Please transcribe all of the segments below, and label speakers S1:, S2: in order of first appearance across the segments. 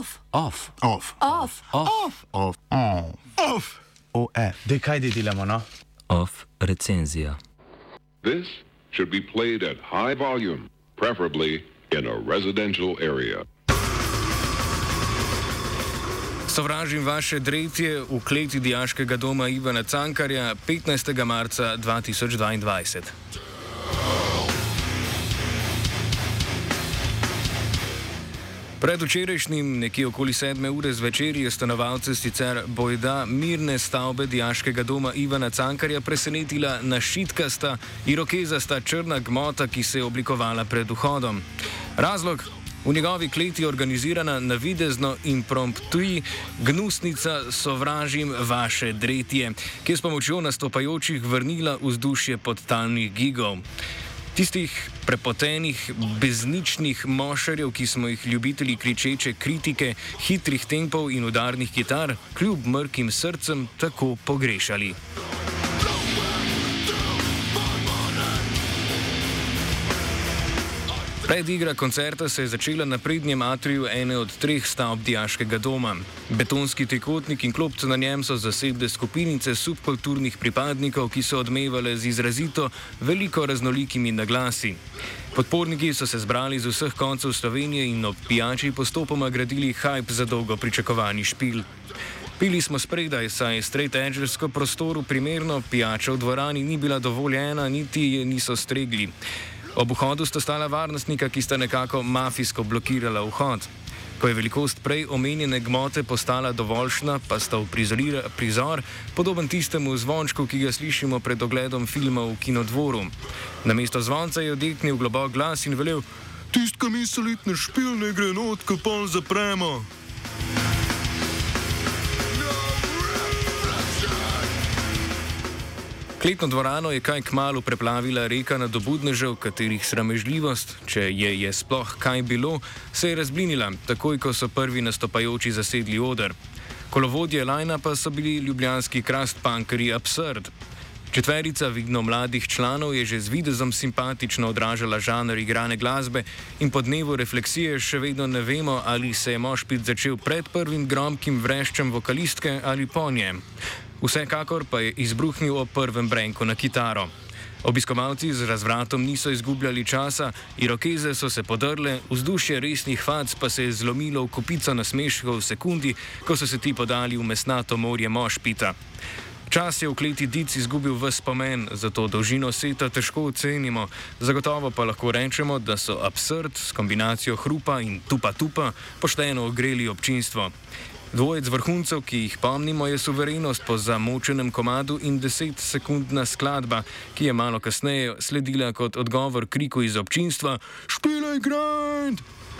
S1: Off.
S2: Dej, kaj delamo, no?
S3: Off recenzija.
S4: This should be played at high volume, preferably in a residential area.
S5: Sovražim vaše dretje v kleti Dijaškega doma Ivana Cankarja 15. marca 2022. Predvčerajšnjim, nekje okoli 7. ure zvečer, je stanovalce sicer bojda mirne stavbe Dijaškega doma Ivana Cankarja presenetila našitkasta irokezasta črna gmota, ki se je oblikovala pred vhodom. Razlog? V njegovi kleti je organizirana navidezno impromptu gnusnica Sovražim vaše dretje, ki je s pomočjo nastopajočih vrnila vzdušje podtalnih gigov. Tistih prepotenih, bezničnih mošarjev, ki smo jih ljubitelji kričeče kritike, hitrih tempov in udarnih kitar, kljub mrkim srcem tako pogrešali. Predigra koncerta se je začela na prednjem atriju ene od 3 stavb Dijaškega doma. Betonski trikotnik in klopce na njem so zasedle skupinice subkulturnih pripadnikov, ki so odmevale z izrazito veliko raznolikimi naglasi. Podporniki so se zbrali z vseh koncev Slovenije in ob pijači postopoma gradili hype za dolgo pričakovani špil. Pili smo spredaj, saj straight-edgersko prostoru primerno pijača v dvorani ni bila dovoljena, niti je niso stregli. Ob vhodu sta stala varnostnika, ki sta nekako mafijsko blokirala vhod. Ko je velikost prej omenjene gmote postala dovoljšna, pa sta v prizor podoben tistemu zvončku, ki ga slišimo pred ogledom filma v kinodvoru. Namesto zvonca je odjeknil globok glas in velel: "Tist, ki misli iti na špil, ne gre not, ko pol zapremo." Kletno dvorano je kaj kmalu preplavila reka nadobudnežev, katerih sramežljivost, če je sploh kaj bilo, se je razblinila, takoj ko so prvi nastopajoči zasedli oder. Kolovodje lajna pa so bili ljubljanski krastpankerji Absurd. Četverica vidno mladih članov je že z videzom simpatično odražala žanr igrane glasbe in po dnevu refleksije še vedno ne vemo, ali se je mošpit začel pred prvim gromkim vreščem vokalistke ali po njem. Vsekakor pa je izbruhnil ob prvem brenku na kitaro. Obiskovalci z razvratom niso izgubljali časa, irokeze so se podrle, vzdušje resnih fac pa se je zlomilo v kopico nasmeškov v sekundi, ko so se ti podali v mesnato morje mošpita. Čas je v kleti Dic izgubil ves pomen, zato dolžino seta težko ocenimo, zagotovo pa lahko rečemo, da so Absurd s kombinacijo hrupa in tupa pošteno ogreli občinstvo. Dvojec vrhuncev, ki jih pomnimo, je Suverenost po zamočenem komadu in 10-sekundna skladba, ki je malo kasneje sledila kot odgovor kriku iz občinstva: "Špilaj grind!"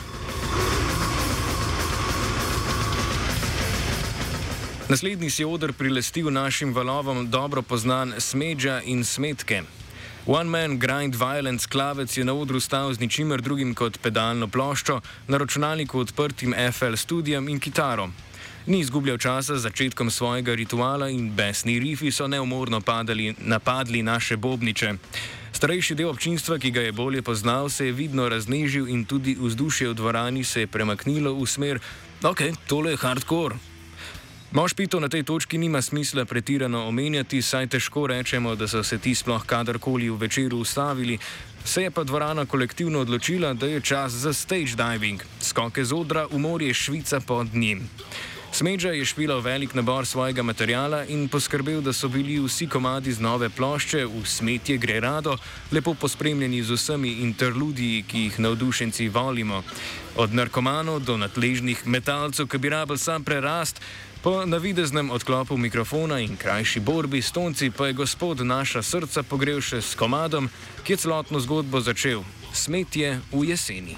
S5: Naslednji si oder prilestil našim valovom dobro poznan Smedža in Smetke. One Man Grind Violence klavec je na odru stal z ničimer drugim kot pedalno ploščo, na računalniku odprtim FL Studiem in kitaro. Ni izgubljal časa z začetkom svojega rituala in besni rifi so neumorno napadli naše bobniče. Starejši del občinstva, ki ga je bolje poznal, se je vidno raznežil in tudi vzdušje v dvorani se je premaknilo v smer: "Ok, tole je hardcore." Mošpitov na tej točki nima smisla pretirano omenjati, saj težko rečemo, da so se ti sploh kadarkoli v večeru ustavili, se je pa dvorana kolektivno odločila, da je čas za stage diving, skoke z odra v morje Švica pod njim. Smedža je špilal velik nabor svojega materiala in poskrbel, da so bili vsi komadi z nove plošče v Smetje gre rado lepo pospremljeni z vsemi interludiji, ki jih navdušenci volimo. Od narkomanov do nadležnih metalcev, ki bi rabili sam prerast, po navideznem odklopu mikrofona in krajši borbi s tonci pa je gospod naša srca pogrel še s komadom, ki je celotno zgodbo začel: Smetje v jeseni.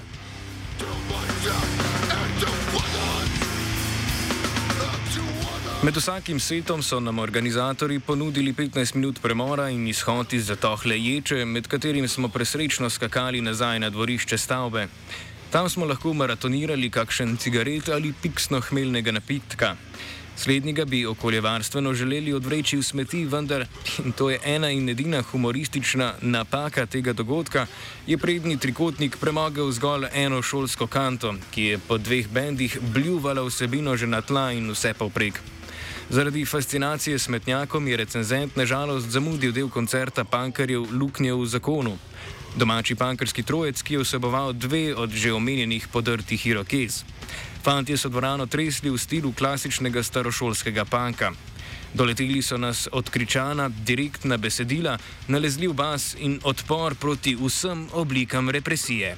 S5: Med vsakim setom so nam organizatorji ponudili 15 minut premora in izhod iz zatohle ječe, med katerim smo presrečno skakali nazaj na dvorišče stavbe. Tam smo lahko maratonirali kakšen cigaret ali piksno hmeljnega napitka. Slednjega bi okoljevarstveno želeli odvreči v smeti, vendar, in to je ena in edina humoristična napaka tega dogodka, je prednji trikotnik premogel zgolj eno šolsko kanto, ki je po dveh bendih bljuvala vsebino že na tla in vse povprek. Zaradi fascinacije s smetnjakom je recenzent na žalost zamudil del koncerta punkerjev Luknje v zakonu. Domači punkerski trojec, ki je vseboval dve od že omenjenih podrtih irokez. Fantje so dvorano tresli v stilu klasičnega starošolskega punka. Doleteli so nas odkričana, direktna besedila, nalezljiv bas in odpor proti vsem oblikam represije.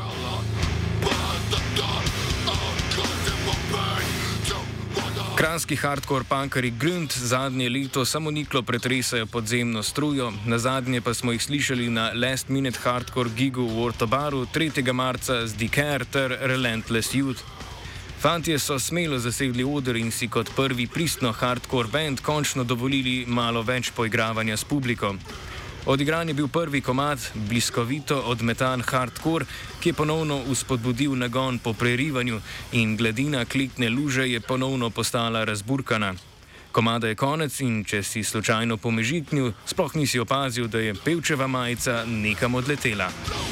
S5: Kranjski hardcore punkeri Grund zadnje leto samo niklo pretresajo podzemno strujo, nazadnje pa smo jih slišali na Last Minute Hardcore gigu v Ortobaru 3. marca z Decare ter Relentless Youth. Fantje so smelo zasedli oder in si kot prvi pristno hardcore band končno dovolili malo več poigravanja s publiko. Odigran je bil prvi komad, bliskovito odmetan hardcore, ki je ponovno vzpodbudil nagon po prerivanju in gladina kletne luže je ponovno postala razburkana. Komada je konec in če si slučajno pomežiknil, sploh nisi opazil, da je pevčeva majica nekam odletela.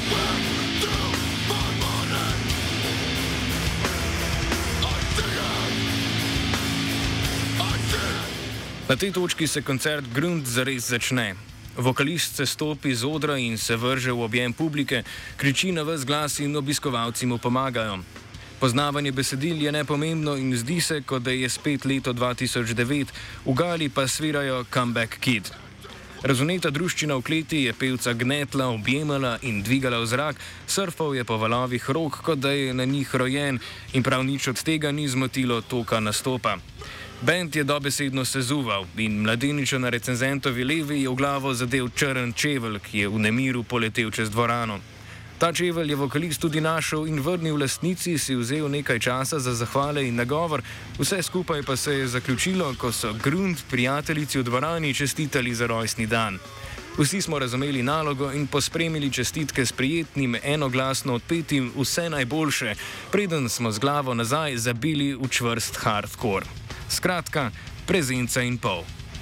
S5: Na tej točki se koncert Grund zares začne. Vokalist se stopi z odra in se vrže v objem publike, kriči na ves glas in obiskovalci mu pomagajo. Poznavanje besedil je nepomembno in zdi se, kot da je spet leto 2009, v gali pa svirajo Comeback Kid. Razuneta druščina v kleti je pevca gnetla, objemala in dvigala v zrak, surfal je po valovih rok, kot da je na njih rojen in prav nič od tega ni zmotilo toka nastopa. Band je dobesedno sezuval in mladeniča na recenzentovi levi je v glavo zadel črn čevelj, ki je v nemiru poletel čez dvorano. Ta čevelj je vokalist tudi našel in vrnil lastnici, si vzel nekaj časa za zahvale in nagovor, vse skupaj pa se je zaključilo, ko so Grund prijateljici v dvorani čestitali za rojstni dan. Vsi smo razumeli nalogo in pospremili čestitke s prijetnim, enoglasno odpetim vse najboljše, preden smo z glavo nazaj zabili v čvrst hardcore. Skratka, prezenca in pol.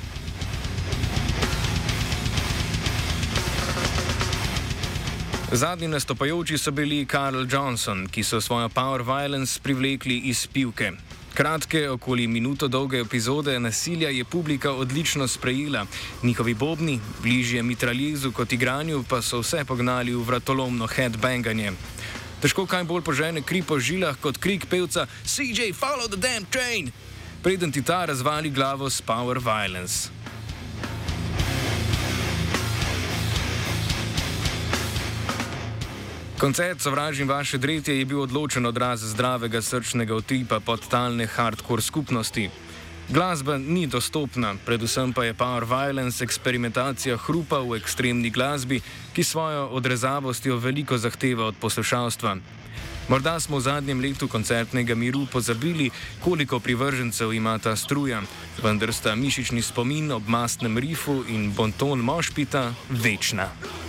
S5: Zadnji nastopajoči so bili Carl Johnson, ki so svojo Power Violence privlekli iz pivke. Kratke, okoli minuto dolge epizode nasilja je publika odlično sprejela. Njihovi bobni, bližje mitraljezu kot igranju, pa so vse pognali v vratolomno headbanganje. Težko kaj bolj požene kri po žilah kot krik pevca CJ, follow the damn train! Preden ti ta razvali glavo s Power Violence. Koncert Sovražim vaše dretje je bil odločen odraz zdravega srčnega utripa podtalne hardcore skupnosti. Glasba ni dostopna, predvsem pa je Power Violence eksperimentacija hrupa v ekstremni glasbi, ki svojo odrezavostjo veliko zahteva od poslušalstva. Morda smo v zadnjem letu koncertnega miru pozabili, koliko privržencev ima ta struja, vendar sta mišični spomin ob mastnem rifu in bonton mošpita večna.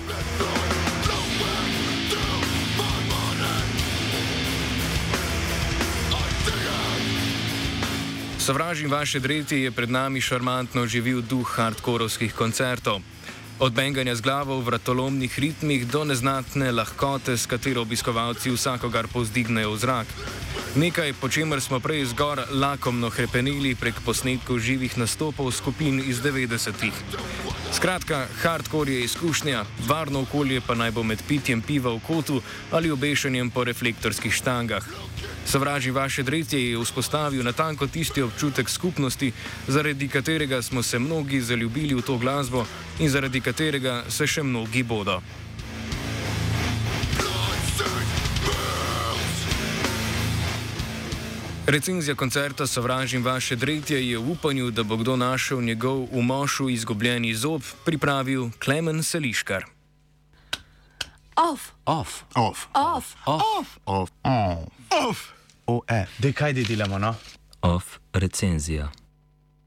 S5: Sovražim vaše dretje je pred nami šarmantno živil duh hardkorovskih koncertov. Od benganja z glavo v vratolomnih ritmih do neznatne lahkote, s katero obiskovalci vsakogar povzdignejo v zrak. Nekaj, po čemer smo prej zgor lakomno hrepeneli prek posnetkov živih nastopov skupin iz 90-ih. Skratka, hardcore je izkušnja, varno okolje pa naj bo med pitjem piva v kotu ali obešanjem po reflektorskih štangah. Sovražim vaše dretje je vzpostavil natanko tisti občutek skupnosti, zaradi katerega smo se mnogi zaljubili v to glasbo in zaradi katerega se še mnogi bodo. Recenzija koncerta Sovražim vaše dretje je v upanju, da bo kdo našel njegov v mošu izgubljeni zob, pripravil Klemen Seliškar.
S1: Off.
S2: Off.
S1: Off. Off.
S2: Off. Off. Off. Off. Dej, kaj delamo, no?
S3: Off recenzija.